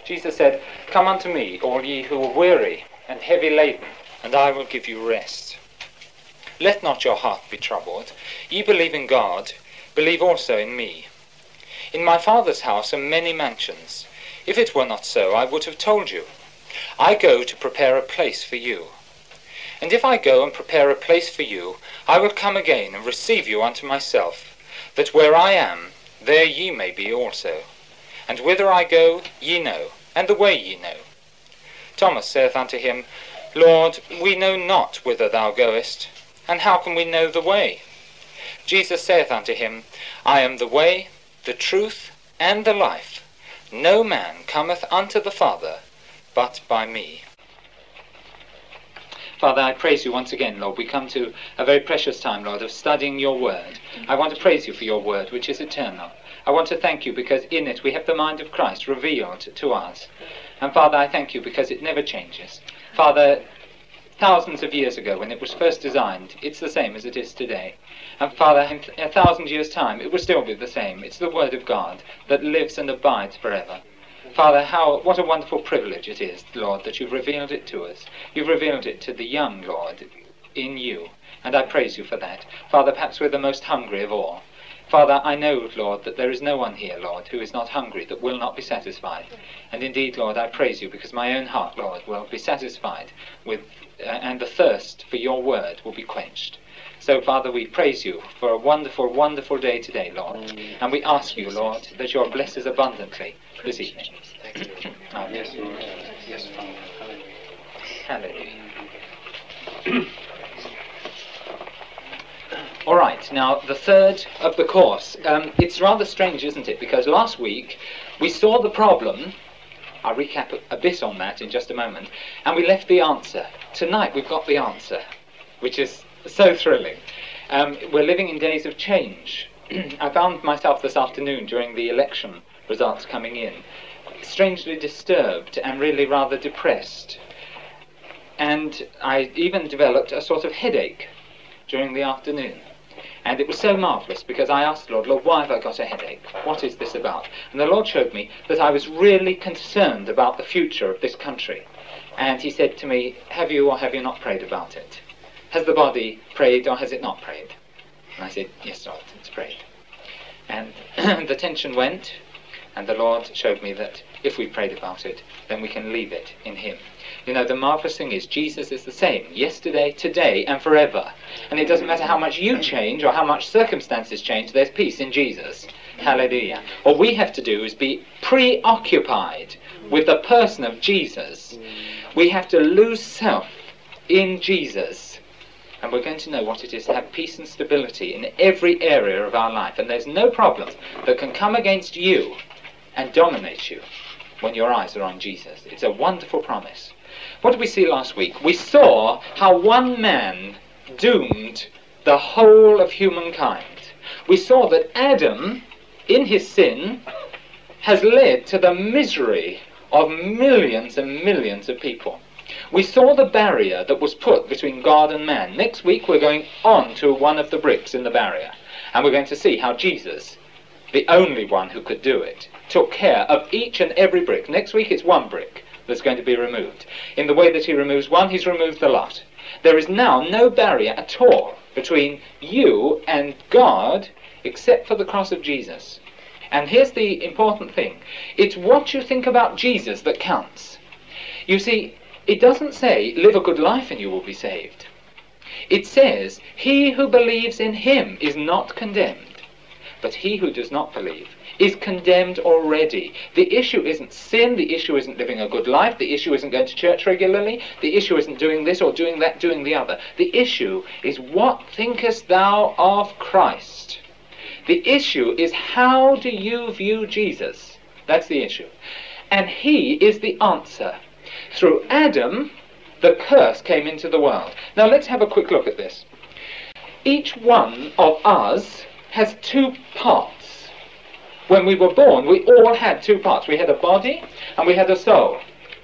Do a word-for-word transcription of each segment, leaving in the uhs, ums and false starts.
Jesus said, "Come unto me, all ye who are weary and heavy laden, and I will give you rest. Let not your heart be troubled. Ye believe in God, believe also in me. In my Father's house are many mansions. If it were not so, I would have told you. I go to prepare a place for you. And if I go and prepare a place for you, I will come again and receive you unto myself, that where I am, there ye may be also. And whither I go, ye know, and the way ye know." Thomas saith unto him, "Lord, we know not whither thou goest, and how can we know the way?" Jesus saith unto him, "I am the way, the truth, and the life. No man cometh unto the Father but by me." Father, I praise you once again, Lord. We come to a very precious time, Lord, of studying your word. I want to praise you for your word, which is eternal. I want to thank you because in it we have the mind of Christ revealed to us. And Father, I thank you because it never changes. Father, thousands of years ago when it was first designed, it's the same as it is today. And Father, in a thousand years' time, it will still be the same. It's the word of God that lives and abides forever. Father, how what a wonderful privilege it is, Lord, that you've revealed it to us. You've revealed it to the young, Lord, in you. And I praise you for that. Father, perhaps we're the most hungry of all. Father, I know, Lord, that there is no one here, Lord, who is not hungry, that will not be satisfied. And indeed, Lord, I praise you because my own heart, Lord, will be satisfied with, uh, and the thirst for your word will be quenched. So, Father, we praise you for a wonderful, wonderful day today, Lord. And we ask you, Lord, that you'll bless us abundantly this evening. Amen. Yes, Lord. Yes, Father. Hallelujah. All right, now the third of the course. Um, it's rather strange, isn't it? Because last week we saw the problem. I'll recap a, a bit on that in just a moment. And we left the answer. Tonight we've got the answer, which is so thrilling. Um, we're living in days of change. I found myself this afternoon during the election results coming in, strangely disturbed and really rather depressed. And I even developed a sort of headache during the afternoon. And it was so marvellous because I asked the Lord, Lord, why have I got a headache? What is this about? And the Lord showed me that I was really concerned about the future of this country. And he said to me, have you or have you not prayed about it? Has the body prayed or has it not prayed? And I said, yes, Lord, it's prayed. And the tension went, and the Lord showed me that if we prayed about it, then we can leave it in him. You know, the marvellous thing is Jesus is the same yesterday, today, and forever. And it doesn't matter how much you change or how much circumstances change, there's peace in Jesus. Hallelujah. What we have to do is be preoccupied with the person of Jesus. We have to lose self in Jesus. And we're going to know what it is to have peace and stability in every area of our life. And there's no problem that can come against you and dominate you when your eyes are on Jesus. It's a wonderful promise. What did we see last week? We saw how one man doomed the whole of humankind. We saw that Adam, in his sin, has led to the misery of millions and millions of people. We saw the barrier that was put between God and man. Next week we're going on to one of the bricks in the barrier, and we're going to see how Jesus, the only one who could do it, took care of each and every brick. Next week it's one brick that's going to be removed. In the way that he removes one, he's removed the lot. There is now no barrier at all between you and God except for the cross of Jesus. And here's the important thing. It's what you think about Jesus that counts. You see, it doesn't say, live a good life and you will be saved. It says, he who believes in him is not condemned, but he who does not believe is condemned already. The issue isn't sin, the issue isn't living a good life, the issue isn't going to church regularly, the issue isn't doing this or doing that, doing the other. The issue is, what thinkest thou of Christ? The issue is, how do you view Jesus? That's the issue. And he is the answer. Through Adam, the curse came into the world. Now let's have a quick look at this. Each one of us has two parts. When we were born, we all had two parts. We had a body and we had a soul.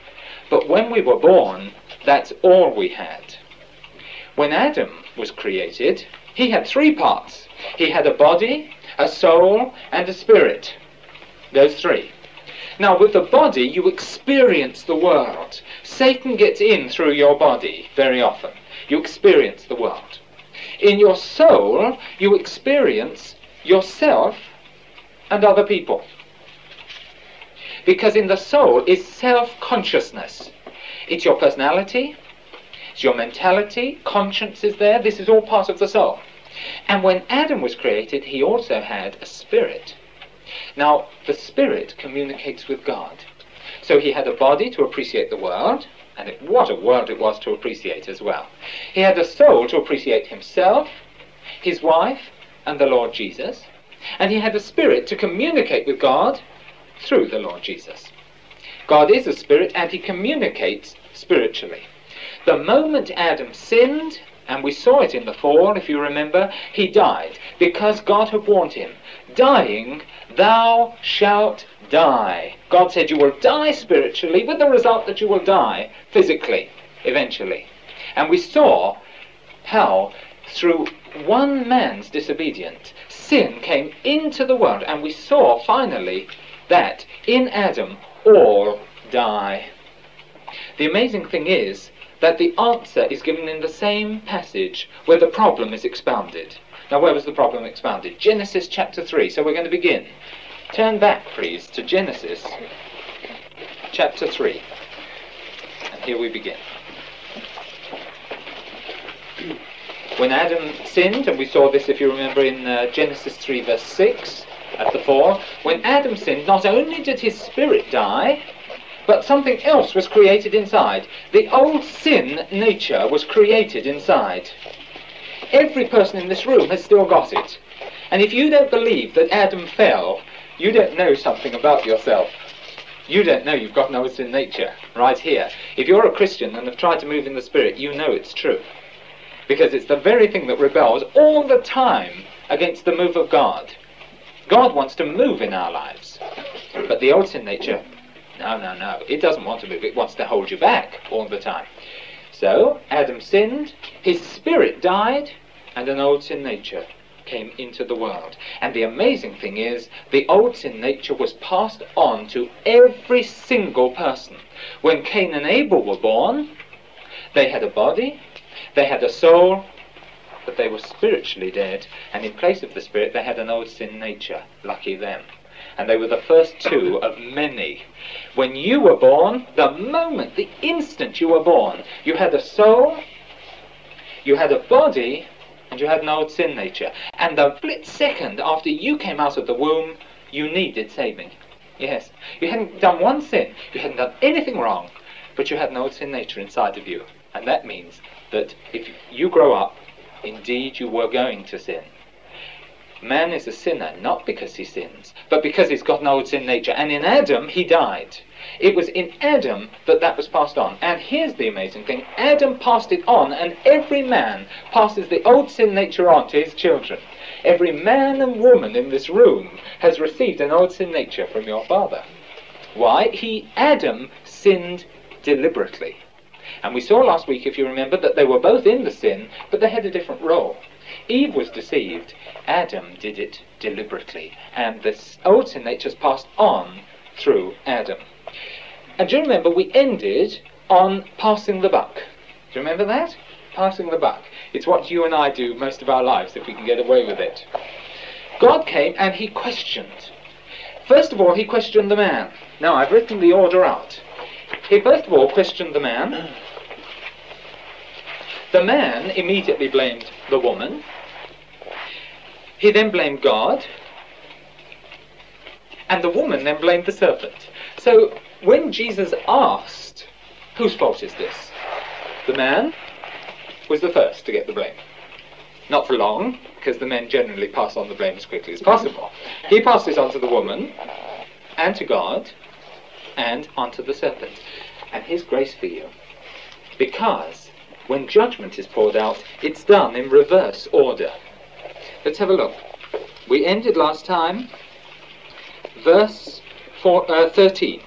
But when we were born, that's all we had. When Adam was created, he had three parts. He had a body, a soul, and a spirit. Those three. Now, with the body, you experience the world. Satan gets in through your body very often. You experience the world. In your soul, you experience yourself and other people. Because in the soul is self-consciousness. It's your personality, it's your mentality, conscience is there. This is all part of the soul. And when Adam was created, he also had a spirit. Now, the spirit communicates with God. So he had a body to appreciate the world, and it, what a world it was to appreciate as well. He had a soul to appreciate himself, his wife, and the Lord Jesus. And he had a spirit to communicate with God through the Lord Jesus. God is a spirit, and he communicates spiritually. The moment Adam sinned, and we saw it in the fall, if you remember, he died, because God had warned him, dying, thou shalt die. God said you will die spiritually, with the result that you will die physically, eventually. And we saw how, through one man's disobedience, sin came into the world, and we saw finally that in Adam all die. The amazing thing is that the answer is given in the same passage where the problem is expounded. Now, where was the problem expounded? Genesis chapter three. So we're going to begin. Turn back, please, to Genesis chapter three. And here we begin. When Adam sinned, and we saw this, if you remember, in uh, Genesis three, verse six, at the fall, when Adam sinned, not only did his spirit die, but something else was created inside. The old sin nature was created inside. Every person in this room has still got it. And if you don't believe that Adam fell, you don't know something about yourself. You don't know you've got no sin nature right here. If you're a Christian and have tried to move in the Spirit, you know it's true. Because it's the very thing that rebels all the time against the move of God. God wants to move in our lives. But the old sin nature, no, no, no. It doesn't want to move. It wants to hold you back all the time. So, Adam sinned, his spirit died, and an old sin nature came into the world. And the amazing thing is, the old sin nature was passed on to every single person. When Cain and Abel were born, they had a body, they had a soul, but they were spiritually dead, and in place of the spirit they had an old sin nature. Lucky them. And they were the first two of many. When you were born, the moment, the instant you were born, you had a soul, you had a body, and you had an old sin nature. And the split second after you came out of the womb, you needed saving. Yes, you hadn't done one sin, you hadn't done anything wrong, but you had an old sin nature inside of you. And that means that if you grow up, indeed you were going to sin. Man is a sinner, not because he sins, but because he's got an old sin nature. And in Adam, he died. It was in Adam that that was passed on. And here's the amazing thing. Adam passed it on, and every man passes the old sin nature on to his children. Every man and woman in this room has received an old sin nature from your father. Why? He, Adam, sinned deliberately. And we saw last week, if you remember, that they were both in the sin, but they had a different role. Eve was deceived. Adam did it deliberately. And this old sin nature is passed on through Adam. And do you remember we ended on passing the buck? Do you remember that? Passing the buck. It's what you and I do most of our lives, if we can get away with it. God came and he questioned. First of all, he questioned the man. Now, I've written the order out. He first of all questioned the man. The man immediately blamed the woman. He then blamed God. And the woman then blamed the serpent. So when Jesus asked, whose fault is this? The man was the first to get the blame. Not for long, because the men generally pass on the blame as quickly as possible. He passed it on to the woman, and to God, and onto the serpent. And here's grace for you. Because when judgment is poured out, it's done in reverse order. Let's have a look. We ended last time, verse four, uh, thirteen.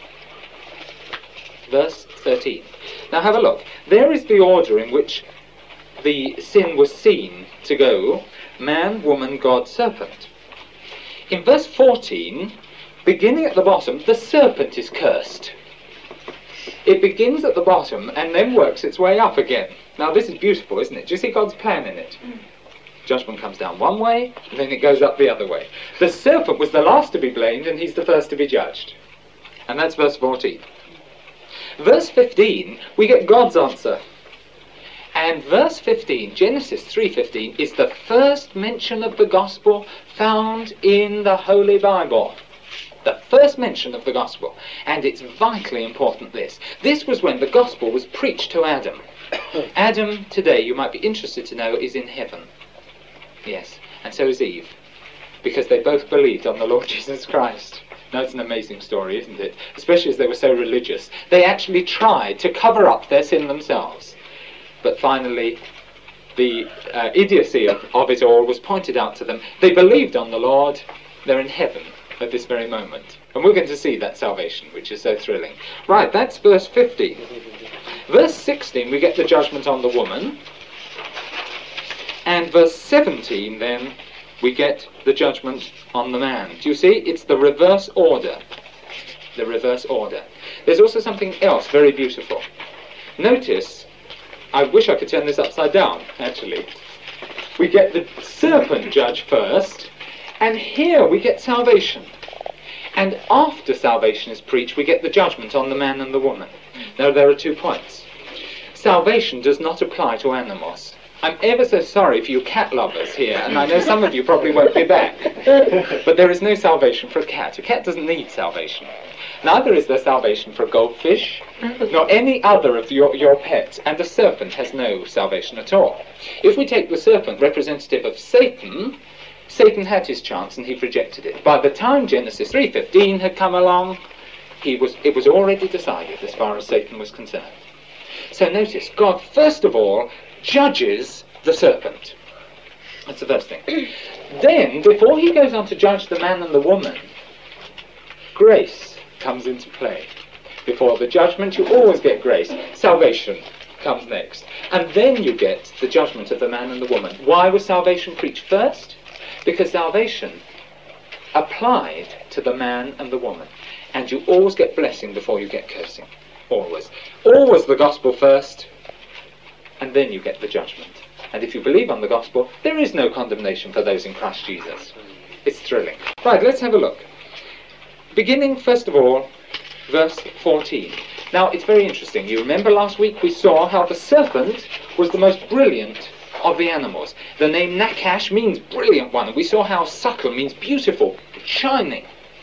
Verse thirteen. Now have a look. There is the order in which the sin was seen to go. Man, woman, God, serpent. In verse fourteen, beginning at the bottom, the serpent is cursed. It begins at the bottom and then works its way up again. Now this is beautiful, isn't it? Do you see God's plan in it? Mm. Judgment comes down one way, and then it goes up the other way. The serpent was the last to be blamed, and he's the first to be judged. And that's verse fourteen. Verse fifteen, we get God's answer. And verse fifteen, Genesis three fifteen, is the first mention of the gospel found in the Holy Bible. The first mention of the gospel. And it's vitally important, this. This was when the gospel was preached to Adam. Adam, today, you might be interested to know, is in heaven. Yes, and so is Eve. Because they both believed on the Lord Jesus Christ. Now, it's an amazing story, isn't it? Especially as they were so religious. They actually tried to cover up their sin themselves. But finally, the uh, idiocy of, of it all was pointed out to them. They believed on the Lord. They're in heaven at this very moment. And we're going to see that salvation, which is so thrilling. Right, that's verse fifteen. Verse sixteen, we get the judgment on the woman. And verse seventeen, then, we get the judgment on the man. Do you see? It's the reverse order. The reverse order. There's also something else very beautiful. Notice, I wish I could turn this upside down, actually. We get the serpent judge first, and here we get salvation. And after salvation is preached, we get the judgment on the man and the woman. Now, there are two points. Salvation does not apply to animals. I'm ever so sorry for you cat lovers here, and I know some of you probably won't be back. But there is no salvation for a cat. A cat doesn't need salvation. Neither is there salvation for a goldfish, nor any other of your, your pets, and the serpent has no salvation at all. If we take the serpent, representative of Satan, Satan had his chance and he rejected it. By the time Genesis three fifteen had come along, he was, it was already decided as far as Satan was concerned. So notice, God first of all judges the serpent. That's the first thing. Then, before he goes on to judge the man and the woman, grace comes into play. Before the judgment, you always get grace. Salvation comes next. And then you get the judgment of the man and the woman. Why was salvation preached first? Because salvation applied to the man and the woman. And you always get blessing before you get cursing. Always. Always the gospel first, and then you get the judgment. And if you believe on the gospel, there is no condemnation for those in Christ Jesus. It's thrilling. Right, let's have a look. Beginning, first of all, verse fourteen. Now, it's very interesting. You remember last week we saw how the serpent was the most brilliant of the animals. The name Nakash means brilliant one, and we saw how subtle means beautiful, shining.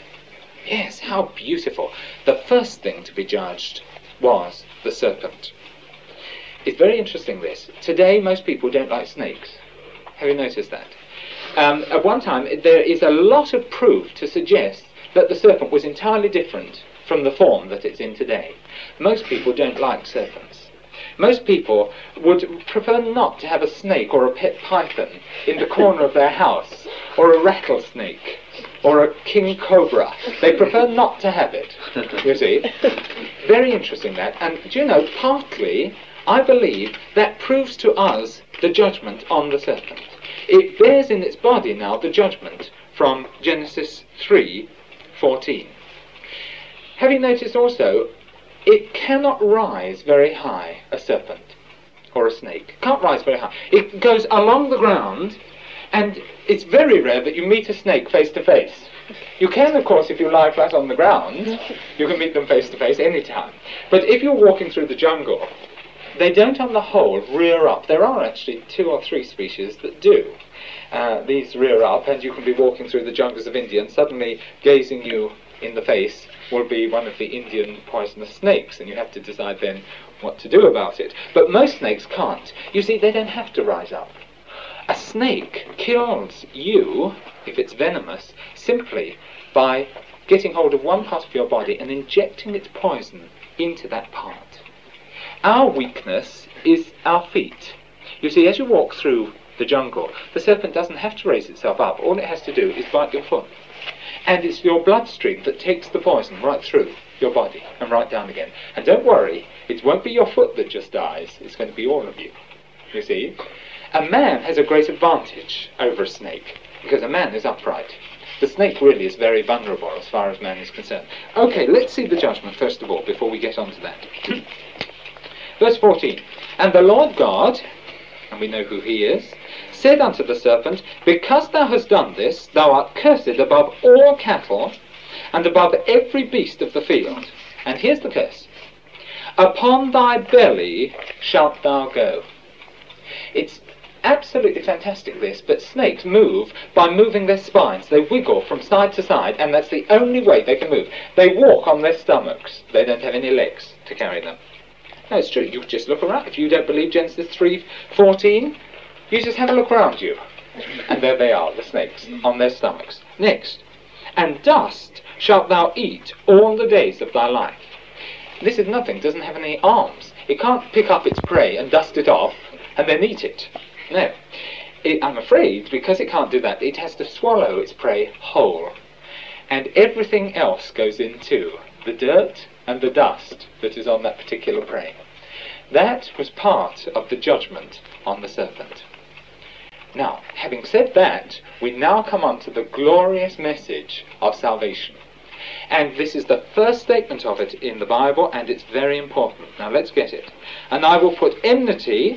Yes, how beautiful. The first thing to be judged was the serpent. It's very interesting, this. Today, most people don't like snakes. Have you noticed that? Um, at one time, there is a lot of proof to suggest that the serpent was entirely different from the form that it's in today. Most people don't like serpents. Most people would prefer not to have a snake or a pet python in the corner of their house, or a rattlesnake, or a king cobra. They prefer not to have it, you see. Very interesting, that. And, do you know, partly, I believe that proves to us the judgment on the serpent. It bears in its body now the judgment from Genesis three fourteen. Have you noticed also, it cannot rise very high, a serpent or a snake. Can't rise very high. It goes along the ground, and it's very rare that you meet a snake face to face. You can, of course, if you lie flat on the ground, you can meet them face to face any time. But if you're walking through the jungle, they don't on the whole rear up. There are actually two or three species that do. Uh, these rear up, and you can be walking through the jungles of India, and suddenly gazing you in the face will be one of the Indian poisonous snakes, and you have to decide then what to do about it. But most snakes can't. You see, they don't have to rise up. A snake kills you, if it's venomous, simply by getting hold of one part of your body and injecting its poison into that part. Our weakness is our feet. You see, as you walk through the jungle, the serpent doesn't have to raise itself up. All it has to do is bite your foot. And it's your bloodstream that takes the poison right through your body and right down again. And don't worry, it won't be your foot that just dies. It's going to be all of you. You see? A man has a great advantage over a snake, because a man is upright. The snake really is very vulnerable as far as man is concerned. Okay, let's see the judgment first of all before we get on to that. Verse fourteen. And the Lord God, and we know who he is, said unto the serpent, Because thou hast done this, thou art cursed above all cattle, and above every beast of the field. And here's the curse. Upon thy belly shalt thou go. It's absolutely fantastic, this, but snakes move by moving their spines. They wiggle from side to side, and that's the only way they can move. They walk on their stomachs. They don't have any legs to carry them. No, it's true. You just look around. If you don't believe Genesis three fourteen, you just have a look around you. And there they are, the snakes, on their stomachs. Next. And dust shalt thou eat all the days of thy life. This is nothing. It doesn't have any arms. It can't pick up its prey and dust it off and then eat it. No. It, I'm afraid, because it can't do that, it has to swallow its prey whole. And everything else goes in too. The dirt and the dust that is on that particular prey. That was part of the judgment on the serpent. Now, having said that, we now come on to the glorious message of salvation. And this is the first statement of it in the Bible, and it's very important. Now let's get it. And I will put enmity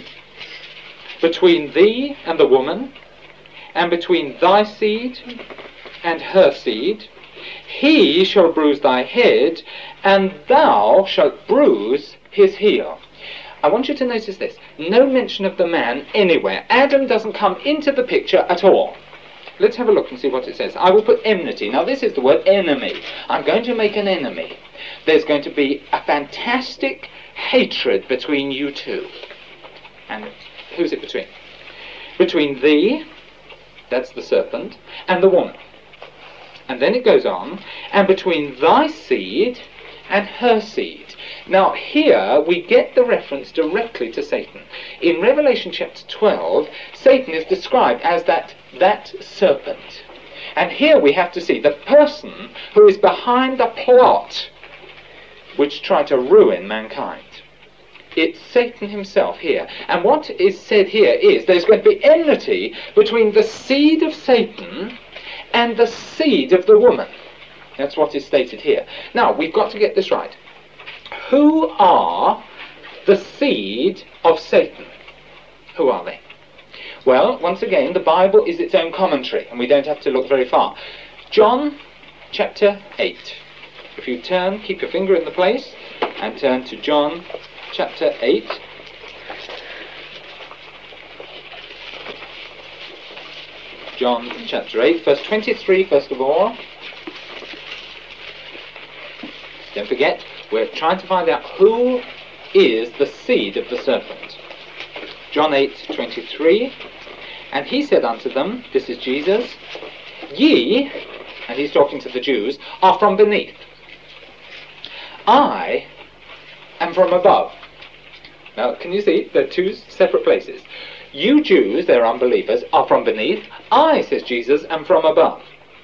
between thee and the woman, and between thy seed and her seed. He shall bruise thy head, and thou shalt bruise his heel. I want you to notice this. No mention of the man anywhere. Adam doesn't come into the picture at all. Let's have a look and see what it says. I will put enmity. Now this is the word enemy. I'm going to make an enemy. There's going to be a fantastic hatred between you two. And who's it between? Between thee, that's the serpent, and the woman. And then it goes on, and between thy seed and her seed. Now here we get the reference directly to Satan. In Revelation chapter twelve, Satan is described as that, that serpent. And here we have to see the person who is behind the plot which tried to ruin mankind. It's Satan himself here. And what is said here is there's going to be enmity between the seed of Satan and the seed of the woman. That's what is stated here. Now, we've got to get this right. Who are the seed of Satan? Who are they? Well, once again, the Bible is its own commentary, and we don't have to look very far. John chapter eight. If you turn, keep your finger in the place, and turn to John chapter eight. John chapter eight, verse twenty-three, first of all. Don't forget, we're trying to find out who is the seed of the serpent. John eight, twenty-three. And he said unto them, this is Jesus, ye, and he's talking to the Jews, are from beneath. I am from above. Now, can you see? They're two separate places. You Jews, they're unbelievers, are from beneath. I, says Jesus, am from above.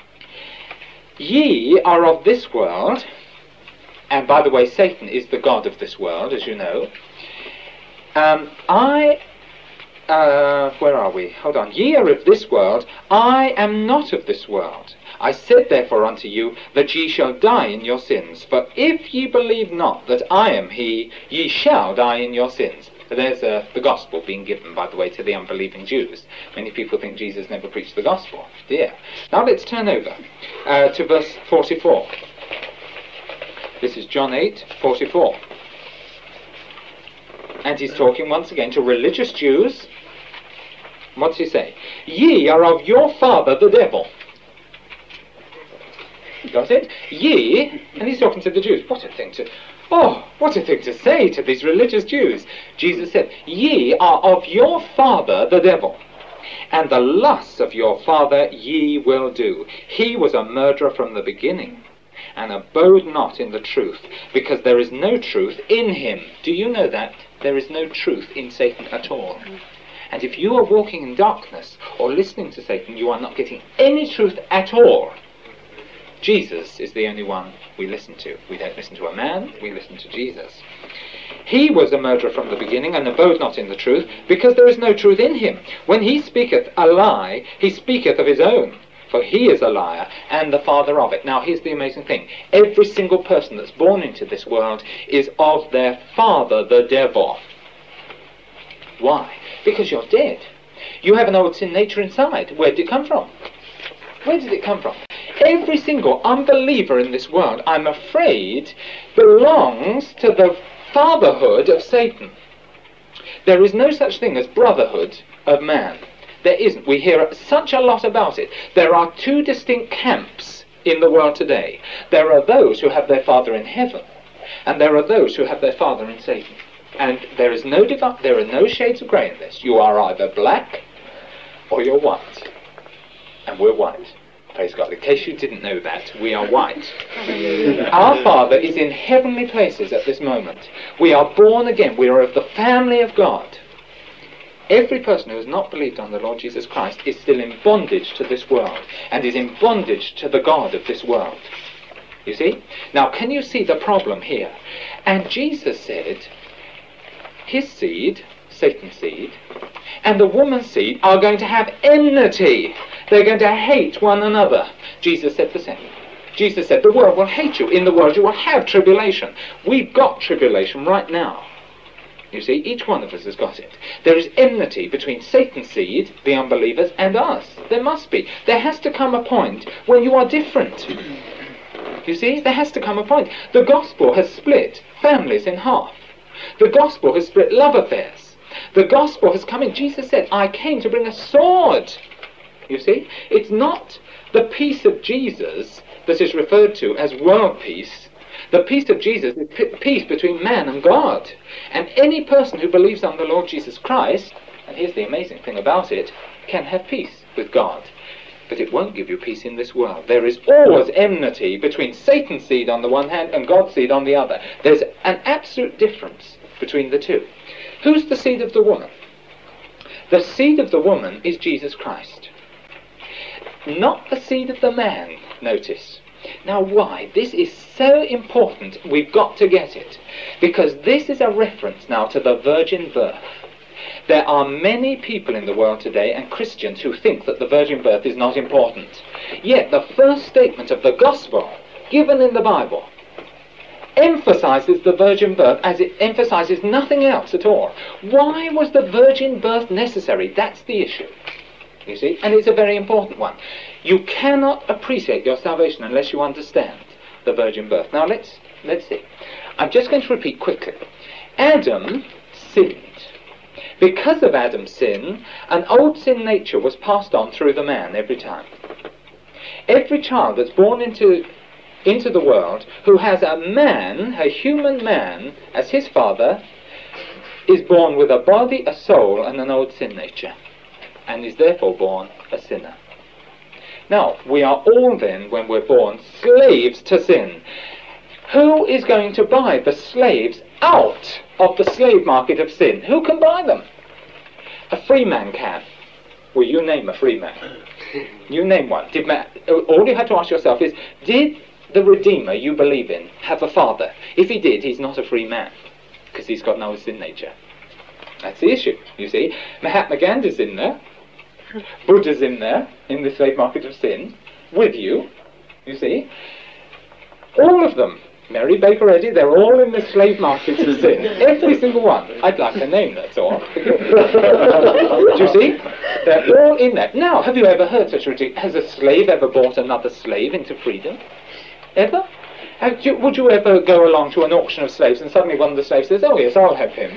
Ye are of this world. And by the way, Satan is the god of this world, as you know. Um, I, uh, where are we? Hold on. Ye are of this world. I am not of this world. I said therefore unto you, that ye shall die in your sins. For if ye believe not that I am he, ye shall die in your sins. So there's uh, the gospel being given, by the way, to the unbelieving Jews. Many people think Jesus never preached the gospel. Dear. Now let's turn over uh, to verse forty-four. This is John eight, forty-four. And he's talking once again to religious Jews. What's he say? Ye are of your father the devil. Got it? Ye, and he's talking to the Jews. What a thing to, oh, what a thing to say to these religious Jews. Jesus said, ye are of your father the devil, and the lusts of your father ye will do. He was a murderer from the beginning, and abode not in the truth, because there is no truth in him. Do you know that? There is no truth in Satan at all. And if you are walking in darkness or listening to Satan, you are not getting any truth at all. Jesus is the only one we listen to. We don't listen to a man, we listen to Jesus. He was a murderer from the beginning, and abode not in the truth, because there is no truth in him. When he speaketh a lie, he speaketh of his own, for he is a liar and the father of it. Now here's the amazing thing. Every single person that's born into this world is of their father, the devil. Why? Because you're dead. You have an old sin nature inside. Where did it come from? Where did it come from? Every single unbeliever in this world, I'm afraid, belongs to the fatherhood of Satan. There is no such thing as brotherhood of man. There isn't. We hear such a lot about it. There are two distinct camps in the world today. There are those who have their father in heaven, and there are those who have their father in Satan. And there is no divi- there are no shades of grey in this. You are either black or you're white. And we're white. Praise God. In case you didn't know that, we are white. Our Father is in heavenly places at this moment. We are born again. We are of the family of God. Every person who has not believed on the Lord Jesus Christ is still in bondage to this world, and is in bondage to the God of this world. You see? Now, can you see the problem here? And Jesus said, his seed, Satan's seed, and the woman's seed are going to have enmity. They're going to hate one another. Jesus said the same. Jesus said, the world will hate you. In the world you will have tribulation. We've got tribulation right now. You see, each one of us has got it. There is enmity between Satan's seed, the unbelievers, and us. There must be. There has to come a point when you are different. You see, there has to come a point. The gospel has split families in half. The gospel has split love affairs. The gospel has come in. Jesus said, I came to bring a sword. You see, it's not the peace of Jesus that is referred to as world peace. The peace of Jesus is peace between man and God. And any person who believes on the Lord Jesus Christ, and here's the amazing thing about it, can have peace with God. But it won't give you peace in this world. There is always enmity between Satan's seed on the one hand and God's seed on the other. There's an absolute difference between the two. Who's the seed of the woman? The seed of the woman is Jesus Christ. Not the seed of the man, notice. Now why? This is so important, we've got to get it. Because this is a reference now to the virgin birth. There are many people in the world today, and Christians, who think that the virgin birth is not important. Yet the first statement of the gospel, given in the Bible, emphasizes the virgin birth as it emphasizes nothing else at all. Why was the virgin birth necessary? That's the issue. You see, and it's a very important one. You cannot appreciate your salvation unless you understand the virgin birth. Now let's let's see. I'm just going to repeat quickly. Adam sinned. Because of Adam's sin, an old sin nature was passed on through the man every time. Every child that's born into into the world who has a man, a human man, as his father, is born with a body, a soul, and an old sin nature, and is therefore born a sinner. Now, we are all then, when we're born, slaves to sin. Who is going to buy the slaves out of the slave market of sin? Who can buy them? A free man can. Well, you name a free man. You name one. Did man, all you have to ask yourself is, did the Redeemer you believe in have a father? If he did, he's not a free man, because he's got no sin nature. That's the issue, you see. Mahatma Gandhi's in there. Buddha's in there, in the slave market of sin, with you, you see. All of them, Mary Baker Eddy, they're all in the slave market of sin. Every single one. I'd like a name, that's all. Do you see? They're all in there. Now, have you ever heard such a ridiculous... Has a slave ever bought another slave into freedom? Ever? Have you, would you ever go along to an auction of slaves and suddenly one of the slaves says, oh yes, I'll have him?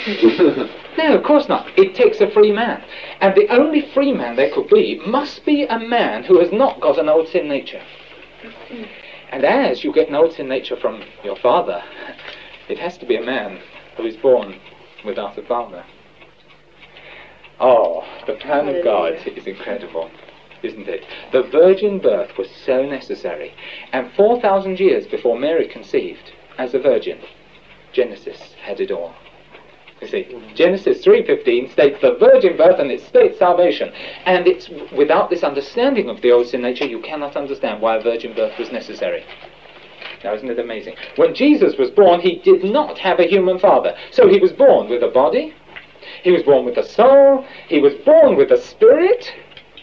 No, of course not. It takes a free man. And the only free man there could be must be a man who has not got an old sin nature. And as you get an old sin nature from your father, it has to be a man who is born without a father. Oh, the plan of God is incredible, isn't it? The virgin birth was so necessary. And four thousand years before Mary conceived as a virgin, Genesis had it all. You see, Genesis three fifteen states the virgin birth and it states salvation. And it's without this understanding of the old sin nature, you cannot understand why a virgin birth was necessary. Now, isn't it amazing? When Jesus was born, he did not have a human father. So he was born with a body, he was born with a soul, he was born with a spirit,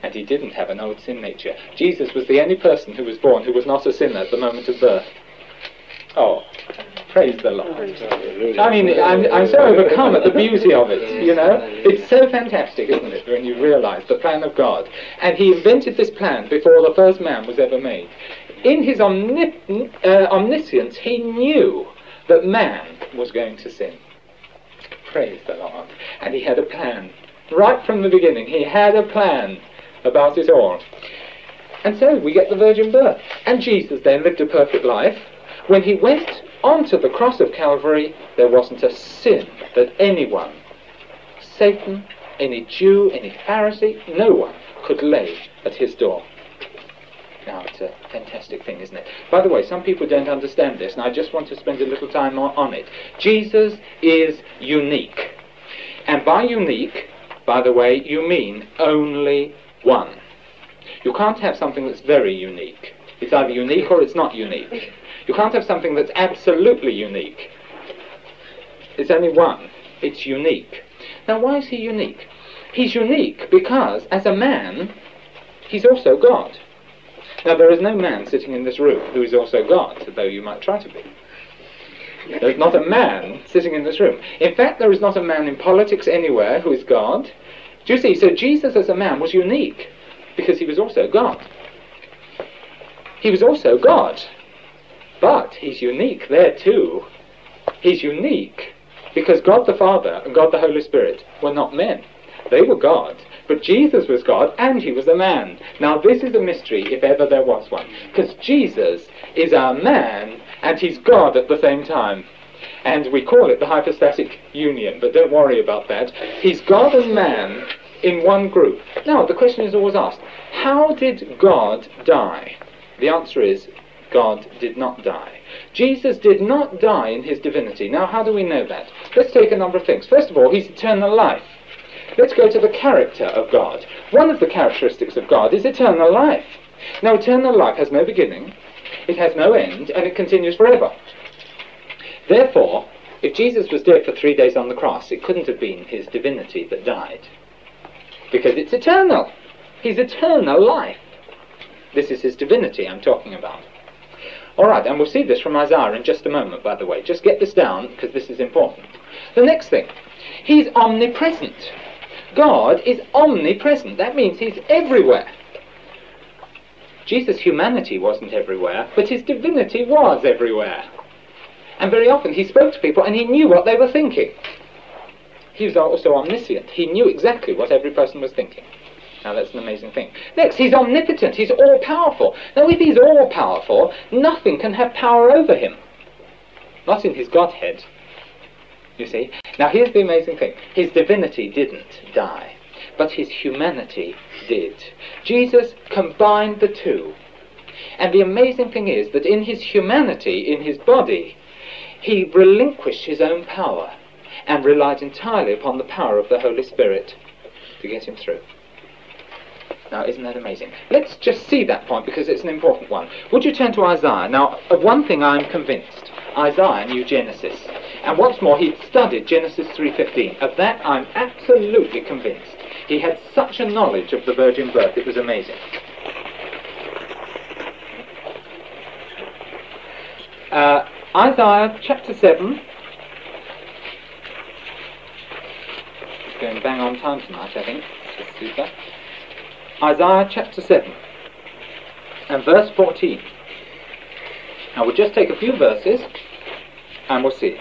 and he didn't have an old sin nature. Jesus was the only person who was born who was not a sinner at the moment of birth. Oh, praise the Lord. I mean, I'm, I'm so overcome at the beauty of it, you know. It's so fantastic, isn't it, when you realise the plan of God. And he invented this plan before the first man was ever made. In his omni- uh, omniscience, he knew that man was going to sin. Praise the Lord. And he had a plan. Right from the beginning, he had a plan about it all. And so we get the virgin birth. And Jesus then lived a perfect life. When he went onto the cross of Calvary, there wasn't a sin that anyone, Satan, any Jew, any Pharisee, no one could lay at his door. Now, it's a fantastic thing, isn't it? By the way, some people don't understand this, and I just want to spend a little time on, on it. Jesus is unique. And by unique, by the way, you mean only one. You can't have something that's very unique. It's either unique or it's not unique. You can't have something that's absolutely unique. It's only one. It's unique. Now, why is he unique? He's unique because, as a man, he's also God. Now, there is no man sitting in this room who is also God, though you might try to be. There's not a man sitting in this room. In fact, there is not a man in politics anywhere who is God. Do you see? So Jesus as a man was unique because he was also God. He was also God. But he's unique there too. He's unique because God the Father and God the Holy Spirit were not men. They were God. But Jesus was God and he was a man. Now this is a mystery if ever there was one. Because Jesus is a man and he's God at the same time. And we call it the hypostatic union, but don't worry about that. He's God and man in one group. Now the question is always asked, how did God die? The answer is, God did not die. Jesus did not die in his divinity. Now, how do we know that? Let's take a number of things. First of all, he's eternal life. Let's go to the character of God. One of the characteristics of God is eternal life. Now, eternal life has no beginning, it has no end, and it continues forever. Therefore, if Jesus was dead for three days on the cross, it couldn't have been his divinity that died. Because it's eternal. He's eternal life. This is his divinity I'm talking about. All right, and we'll see this from Isaiah in just a moment, by the way. Just get this down, because this is important. The next thing, he's omnipresent. God is omnipresent. That means he's everywhere. Jesus' humanity wasn't everywhere, but his divinity was everywhere. And very often he spoke to people and he knew what they were thinking. He was also omniscient. He knew exactly what every person was thinking. Now that's an amazing thing. Next, he's omnipotent. He's all-powerful. Now if he's all-powerful, nothing can have power over him. Not in his Godhead. You see? Now here's the amazing thing. His divinity didn't die, but his humanity did. Jesus combined the two. And the amazing thing is that in his humanity, in his body, he relinquished his own power and relied entirely upon the power of the Holy Spirit to get him through. Now, isn't that amazing? Let's just see that point because it's an important one. Would you turn to Isaiah? Now, of one thing I'm convinced. Isaiah knew Genesis. And what's more, he'd studied Genesis three fifteen. Of that, I'm absolutely convinced. He had such a knowledge of the virgin birth, it was amazing. Uh, Isaiah chapter seven. It's going bang on time tonight, I think. Just super. Isaiah chapter seven and verse fourteen. Now we'll just take a few verses and we'll see it.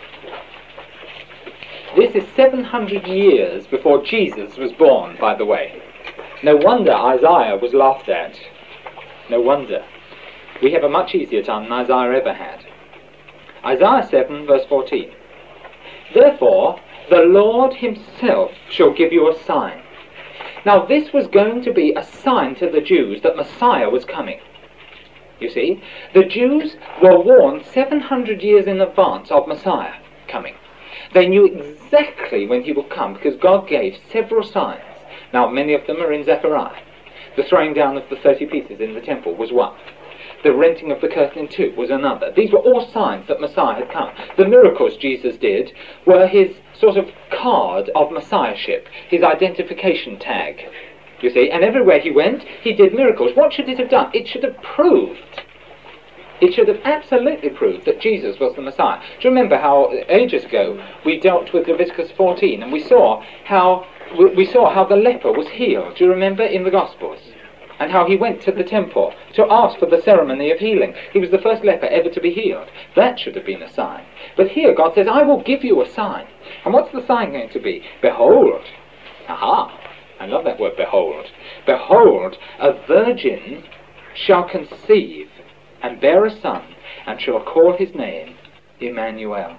This is seven hundred years before Jesus was born, by the way. No wonder Isaiah was laughed at. No wonder. We have a much easier time than Isaiah ever had. Isaiah seven verse fourteen. Therefore the Lord himself shall give you a sign. Now this was going to be a sign to the Jews that Messiah was coming. You see, the Jews were warned seven hundred years in advance of Messiah coming. They knew exactly when he would come because God gave several signs. Now many of them are in Zechariah. The throwing down of the thirty pieces in the temple was one. The renting of the curtain in two was another. These were all signs that Messiah had come. The miracles Jesus did were his sort of card of messiahship, his identification tag. You see, and everywhere he went, he did miracles. What should it have done? It should have proved, it should have absolutely proved that Jesus was the Messiah. Do you remember how ages ago we dealt with Leviticus fourteen, and we saw how we saw how the leper was healed? Do you remember in the Gospels? And how he went to the temple to ask for the ceremony of healing. He was the first leper ever to be healed. That should have been a sign. But here God says, I will give you a sign. And what's the sign going to be? Behold. Aha. I love that word, behold. Behold, a virgin shall conceive and bear a son, and shall call his name Emmanuel.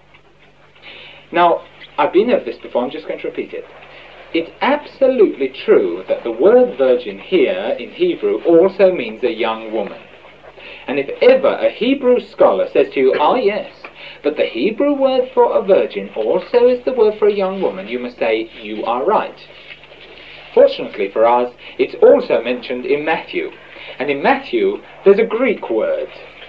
Now, I've been over this before, I'm just going to repeat it. It's absolutely true that the word virgin here in Hebrew also means a young woman. And if ever a Hebrew scholar says to you, ah yes, but the Hebrew word for a virgin also is the word for a young woman, you must say, you are right. Fortunately for us, it's also mentioned in Matthew. And in Matthew, there's a Greek word.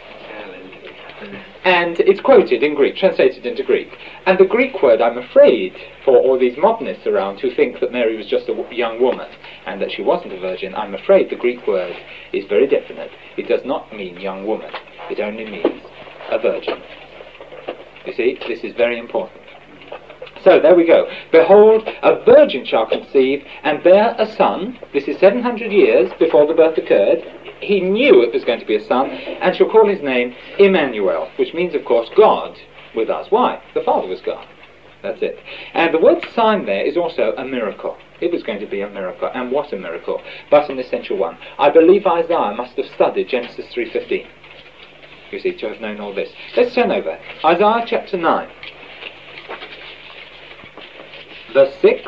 And it's quoted in Greek, translated into Greek. And the Greek word, I'm afraid, for all these modernists around who think that Mary was just a young woman and that she wasn't a virgin, I'm afraid the Greek word is very definite. It does not mean young woman. It only means a virgin. You see, this is very important. So, there we go. Behold, a virgin shall conceive and bear a son. This is seven hundred years before the birth occurred. He knew it was going to be a son, and shall call his name Emmanuel, which means, of course, God with us. Why? The Father was God. That's it. And the word sign there is also a miracle. It was going to be a miracle, and what a miracle, but an essential one. I believe Isaiah must have studied Genesis three fifteen, you see, to have known all this. Let's turn over. Isaiah chapter nine. Verse six,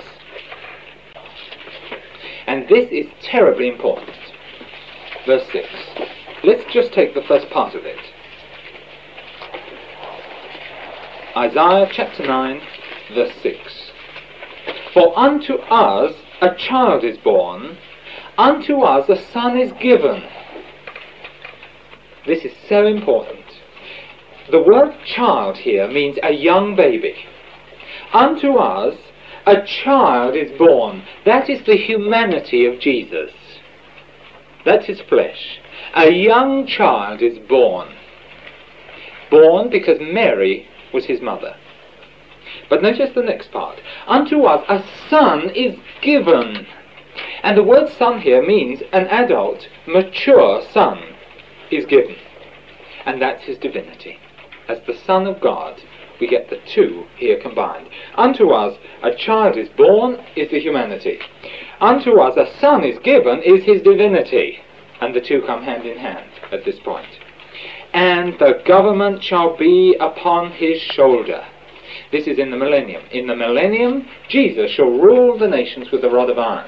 and this is terribly important. Verse six. Let's just take the first part of it. Isaiah chapter nine, verse six. For unto us a child is born, unto us a son is given. This is so important. The word child here means a young baby. Unto us a child is born. That is the humanity of Jesus. That's his flesh. A young child is born. Born because Mary was his mother. But notice the next part. Unto us a son is given. And the word son here means an adult, mature son is given. And that's his divinity. As the Son of God, we get the two here combined. Unto us a child is born is the humanity. Unto us a son is given is his divinity. And the two come hand in hand at this point. And the government shall be upon his shoulder. This is in the millennium. In the millennium, Jesus shall rule the nations with a rod of iron.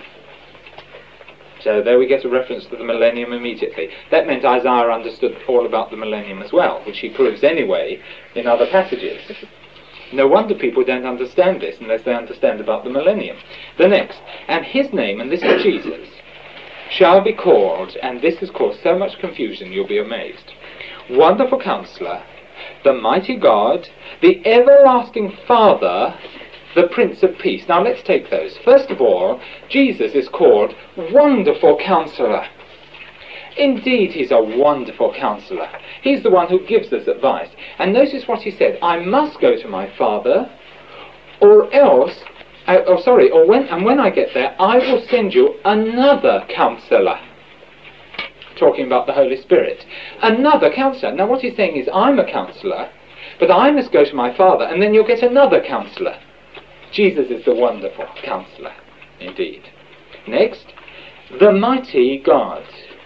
So there we get a reference to the millennium immediately. That meant Isaiah understood all about the millennium as well, which he proves anyway in other passages. No wonder people don't understand this unless they understand about the millennium. The next, and his name, and this is Jesus, shall be called, and this has caused so much confusion you'll be amazed, Wonderful Counselor, the Mighty God, the Everlasting Father, the Prince of Peace. Now let's take those. First of all, Jesus is called Wonderful Counselor. Indeed, he's a wonderful counselor. He's the one who gives us advice. And notice what he said, I must go to my Father, or else, uh, oh sorry, or when, and when I get there, I will send you another counselor. Talking about the Holy Spirit. Another counselor. Now what he's saying is, I'm a counselor, but I must go to my Father, and then you'll get another counselor. Jesus is the wonderful counselor, indeed. Next, the mighty God.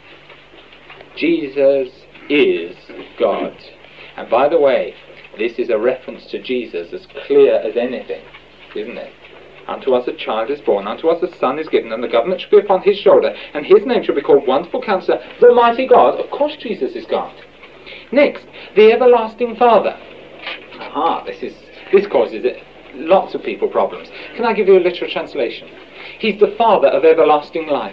Jesus is God. And by the way, this is a reference to Jesus as clear as anything, isn't it? Unto us a child is born, unto us a son is given, and the government shall be upon his shoulder, and his name shall be called Wonderful Counselor, the Mighty God. Of course Jesus is God. Next, the Everlasting Father. Aha, this is this causes it. Lots of people problems. Can I give you a literal translation? He's the Father of everlasting life.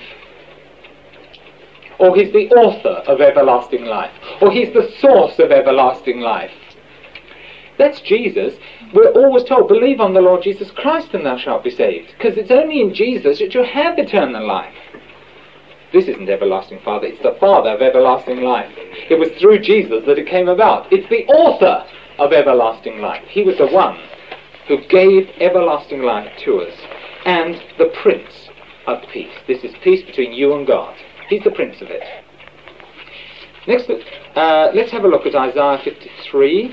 Or he's the author of everlasting life. Or he's the source of everlasting life. That's Jesus. We're always told, believe on the Lord Jesus Christ and thou shalt be saved. Because it's only in Jesus that you have eternal life. This isn't everlasting Father, it's the Father of everlasting life. It was through Jesus that it came about. It's the author of everlasting life. He was the one who gave everlasting life to us, and the Prince of Peace. This is peace between you and God. He's the Prince of it. Next, uh, let's have a look at Isaiah fifty-three.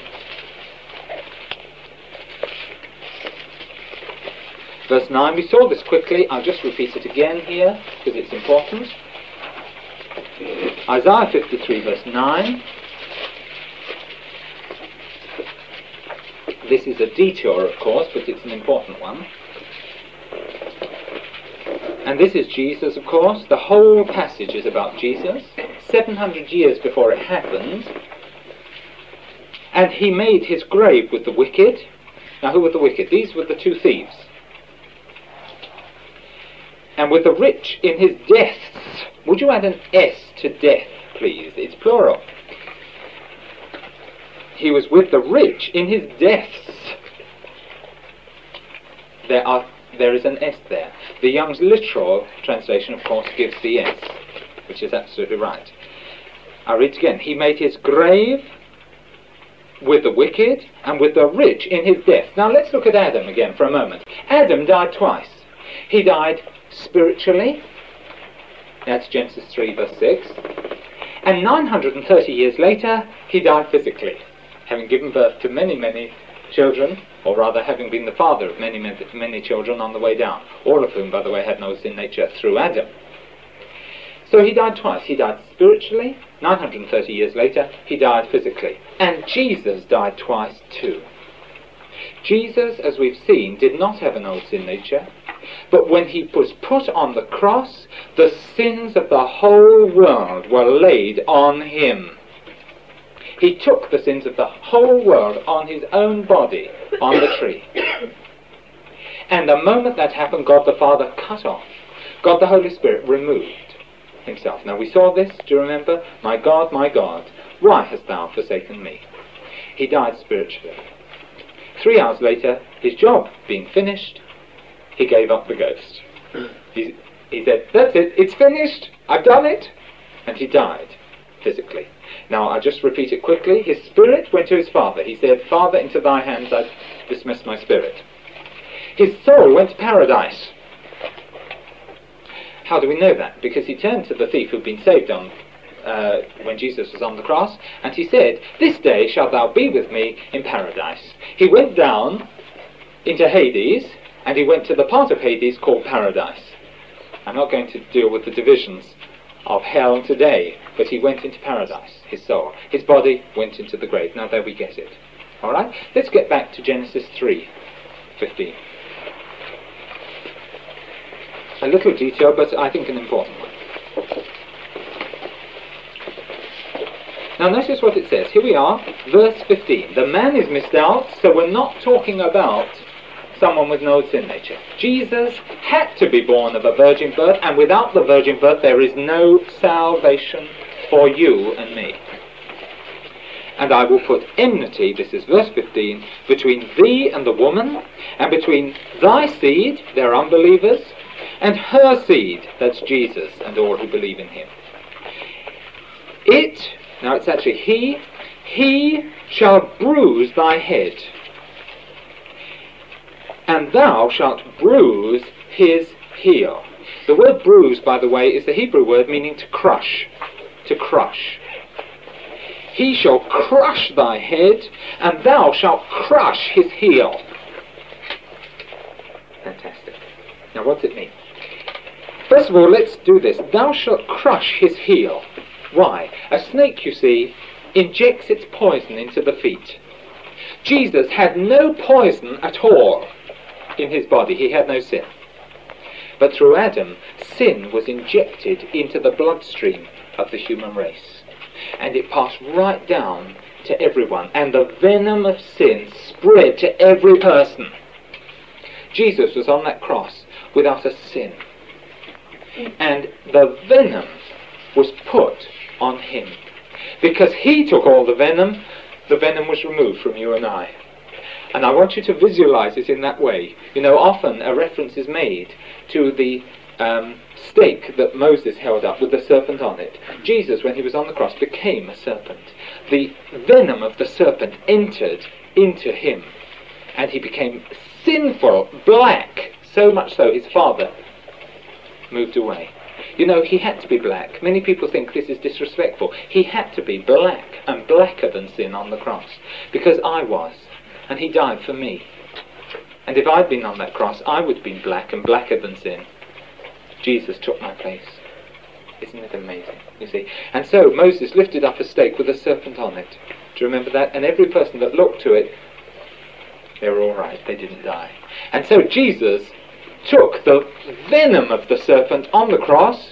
Verse nine. We saw this quickly. I'll just repeat it again here because it's important. Isaiah fifty-three, verse nine. This is a detour, of course, but it's an important one. And this is Jesus, of course. The whole passage is about Jesus. seven hundred years before it happened. And he made his grave with the wicked. Now, who were the wicked? These were the two thieves. And with the rich in his deaths. Would you add an S to death, please? It's plural. He was with the rich in his deaths. There are, there is an S there. The Young's literal translation, of course, gives the S, which is absolutely right. I'll read it again. He made his grave with the wicked and with the rich in his death. Now let's look at Adam again for a moment. Adam died twice. He died spiritually. That's Genesis three, verse six. And nine hundred thirty years later, he died physically, having given birth to many, many children, or rather having been the father of many, many, many children on the way down, all of whom, by the way, had no sin nature through Adam. So he died twice. He died spiritually. nine hundred thirty years later, he died physically. And Jesus died twice too. Jesus, as we've seen, did not have an old sin nature, but when he was put on the cross, the sins of the whole world were laid on him. He took the sins of the whole world on his own body on the tree. And the moment that happened, God the Father cut off. God the Holy Spirit removed himself. Now we saw this, do you remember? My God, my God, why hast thou forsaken me? He died spiritually. Three hours later, his job being finished, he gave up the ghost. He, he said, that's it, it's finished, I've done it. And he died physically. Now I'll just repeat it quickly. His spirit went to his Father. He said, Father, into thy hands I dismiss my spirit. His soul went to paradise. How do we know that? Because he turned to the thief who'd been saved on uh, when Jesus was on the cross, and he said, this day shalt thou be with me in paradise. He went down into Hades, and he went to the part of Hades called paradise. I'm not going to deal with the divisions of hell today, but he went into paradise, his soul. His body went into the grave. Now there we get it. Alright, let's get back to Genesis three fifteen. A little detail, but I think an important one. Now notice what it says. Here we are, verse fifteen. The man is missed out, so we're not talking about someone with no sin nature. Jesus had to be born of a virgin birth, and without the virgin birth there is no salvation for you and me. And I will put enmity, this is verse fifteen, between thee and the woman, and between thy seed, they're unbelievers, and her seed, that's Jesus and all who believe in him. It, now it's actually he, he shall bruise thy head, and thou shalt bruise his heel. The word bruise, by the way, is the Hebrew word meaning to crush, to crush. He shall crush thy head, and thou shalt crush his heel. Fantastic. Now what's it mean? First of all, let's do this. Thou shalt crush his heel. Why? A snake, you see, injects its poison into the feet. Jesus had no poison at all in his body. He had no sin. But through Adam, sin was injected into the bloodstream of the human race. And it passed right down to everyone. And the venom of sin spread to every person. Jesus was on that cross without a sin. And the venom was put on him. Because he took all the venom, the venom was removed from you and I. And I want you to visualize it in that way. You know, often a reference is made to the um, stake that Moses held up with the serpent on it, Jesus, when he was on the cross, became a serpent. The venom of the serpent entered into him, and he became sinful, black, so much so his father moved away. You know, he had to be black. Many people think this is disrespectful. He had to be black, and blacker than sin on the cross, because I was, and he died for me. And if I'd been on that cross, I would have been black and blacker than sin. Jesus took my place. Isn't it amazing, you see? And so Moses lifted up a stake with a serpent on it. Do you remember that? And every person that looked to it, they were all right. They didn't die. And so Jesus took the venom of the serpent on the cross,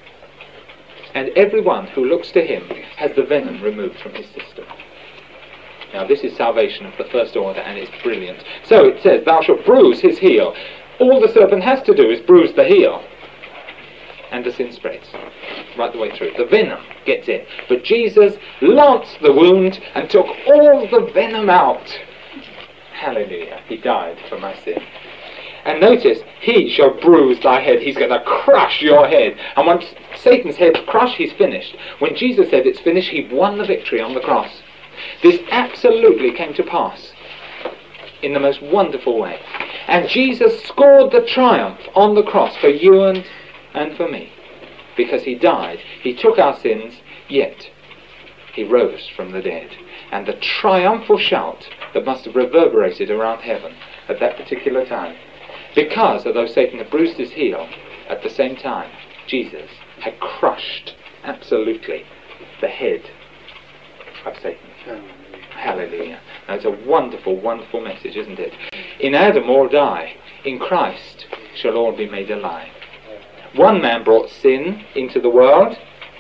and everyone who looks to him has the venom removed from his system. Now this is salvation of the first order, and it's brilliant. So it says, thou shalt bruise his heel. All the serpent has to do is bruise the heel, and the sin spreads right the way through. The venom gets in. But Jesus lanced the wound and took all the venom out. Hallelujah. He died for my sin. And notice, he shall bruise thy head. He's going to crush your head. And once Satan's head's crushed, he's finished. When Jesus said it's finished, he won the victory on the cross. This absolutely came to pass in the most wonderful way. And Jesus scored the triumph on the cross for you and, and for me. Because he died, he took our sins, yet he rose from the dead. And the triumphal shout that must have reverberated around heaven at that particular time, because although Satan had bruised his heel, at the same time Jesus had crushed absolutely the head of Satan. Hallelujah. Now it's a wonderful, wonderful message, isn't it? In Adam all die, in Christ shall all be made alive. One man brought sin into the world,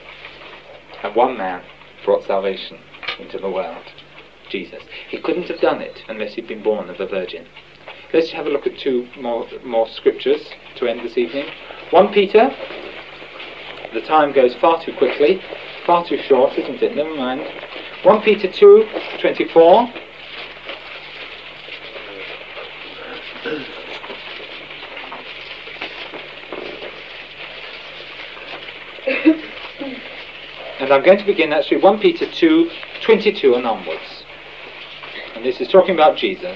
and one man brought salvation into the world. Jesus. He couldn't have done it unless he'd been born of a virgin. Let's have a look at two more, more scriptures to end this evening. First Peter. The time goes far too quickly, far too short, isn't it? Never mind. First Peter two twenty-four. And I'm going to begin actually First Peter two twenty-two and onwards. And this is talking about Jesus,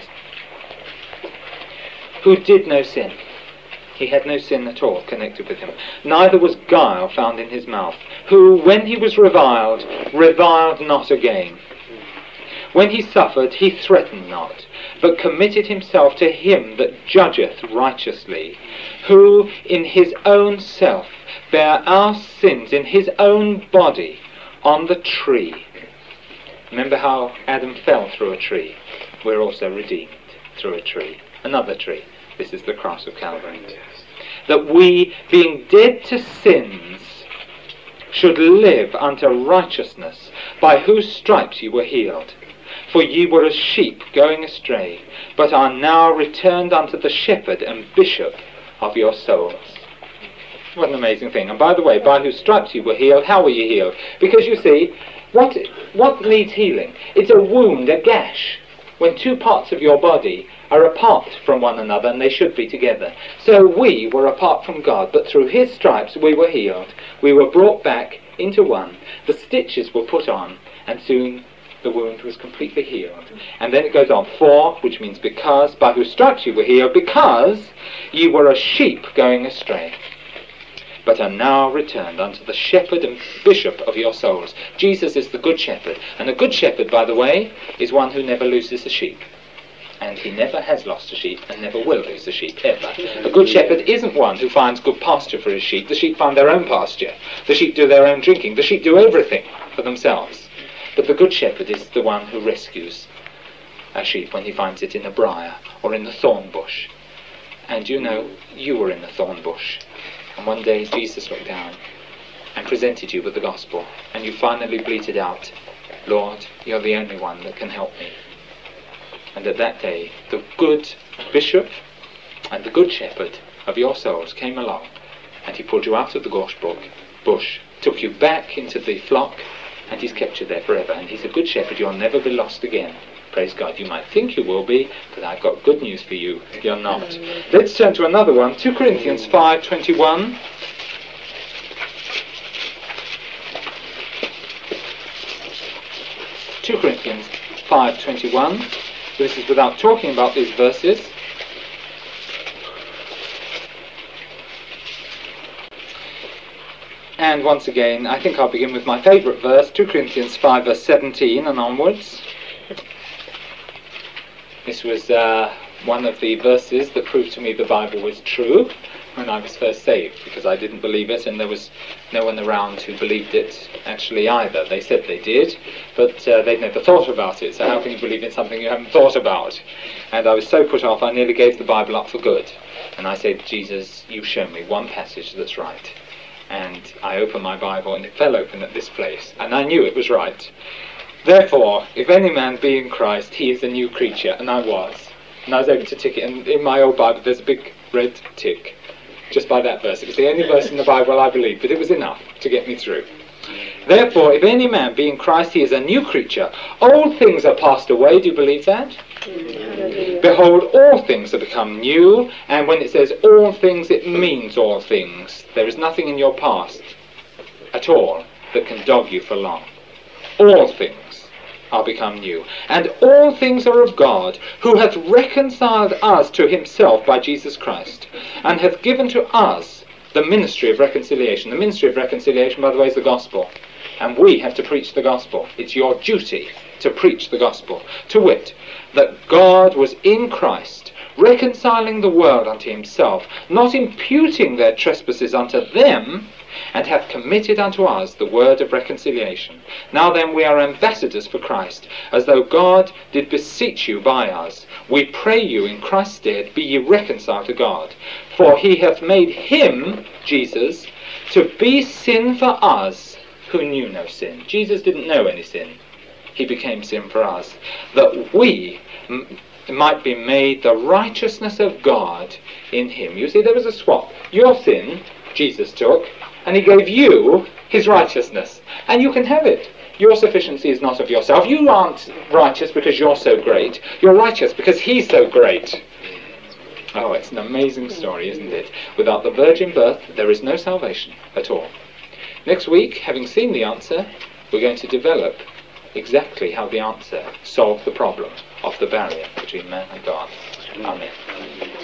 who did no sin. He had no sin at all connected with him. Neither was guile found in his mouth, who, when he was reviled, reviled not again. When he suffered, he threatened not, but committed himself to him that judgeth righteously, who in his own self bare our sins in his own body on the tree. Remember how Adam fell through a tree? We're also redeemed through a tree. Another tree. This is the cross of Calvary. That we, being dead to sins, should live unto righteousness, by whose stripes ye were healed. For ye were as sheep going astray, but are now returned unto the shepherd and bishop of your souls. What an amazing thing. And by the way, by whose stripes you were healed, how were you healed? Because you see, what, what needs healing? It's a wound, a gash, when two parts of your body are apart from one another, and they should be together. So we were apart from God, but through his stripes we were healed. We were brought back into one. The stitches were put on, and soon the wound was completely healed. And then it goes on, for, which means because, by whose stripes you were healed, because ye were as sheep going astray, but are now returned unto the shepherd and bishop of your souls. Jesus is the good shepherd. And a good shepherd, by the way, is one who never loses a sheep. And he never has lost a sheep and never will lose a sheep, ever. A good shepherd isn't one who finds good pasture for his sheep. The sheep find their own pasture. The sheep do their own drinking. The sheep do everything for themselves. But the good shepherd is the one who rescues a sheep when he finds it in a briar or in the thorn bush. And you know, you were in the thorn bush. And one day Jesus looked down and presented you with the gospel. And you finally bleated out, Lord, you're the only one that can help me. And at that day, the good bishop and the good shepherd of your souls came along, and he pulled you out of the gorse bush, took you back into the flock, and he's kept you there forever. And he's a good shepherd. You'll never be lost again. Praise God. You might think you will be, but I've got good news for you. You're not. Let's turn to another one. Second Corinthians five twenty-one. five twenty-one. This is without talking about these verses. And once again, I think I'll begin with my favourite verse, two Corinthians five verse seventeen and onwards. This was uh, one of the verses that proved to me the Bible was true when I was first saved, because I didn't believe it, and there was no one around who believed it actually either. They said they did, but uh, they'd never thought about it, so how can you believe in something you haven't thought about? And I was so put off, I nearly gave the Bible up for good. And I said, Jesus, you show me one passage that's right. And I opened my Bible, and it fell open at this place, and I knew it was right. Therefore, if any man be in Christ, he is a new creature, and I was. And I was able to tick it, and in my old Bible there's a big red tick, just by that verse. It was the only verse in the Bible I believed, but it was enough to get me through. Therefore, if any man be in Christ, he is a new creature. Old things are passed away. Do you believe that? Mm-hmm. Behold, all things are become new. And when it says all things, it means all things. There is nothing in your past at all that can dog you for long. All things are become new. And all things are of God, who hath reconciled us to himself by Jesus Christ, and hath given to us the ministry of reconciliation. The ministry of reconciliation, by the way, is the gospel. And we have to preach the gospel. It's your duty to preach the gospel. To wit, that God was in Christ, reconciling the world unto himself, not imputing their trespasses unto them, and hath committed unto us the word of reconciliation. Now then, we are ambassadors for Christ, as though God did beseech you by us. We pray you in Christ's stead, be ye reconciled to God. For he hath made him, Jesus, to be sin for us, who knew no sin. Jesus didn't know any sin. He became sin for us, that we m might be made the righteousness of God in him. You see, there was a swap. Your sin, Jesus took, and he gave you his righteousness. And you can have it. Your sufficiency is not of yourself. You aren't righteous because you're so great. You're righteous because he's so great. Oh, it's an amazing story, isn't it? Without the virgin birth, there is no salvation at all. Next week, having seen the answer, we're going to develop exactly how the answer solved the problem of the barrier between man and God. Amen.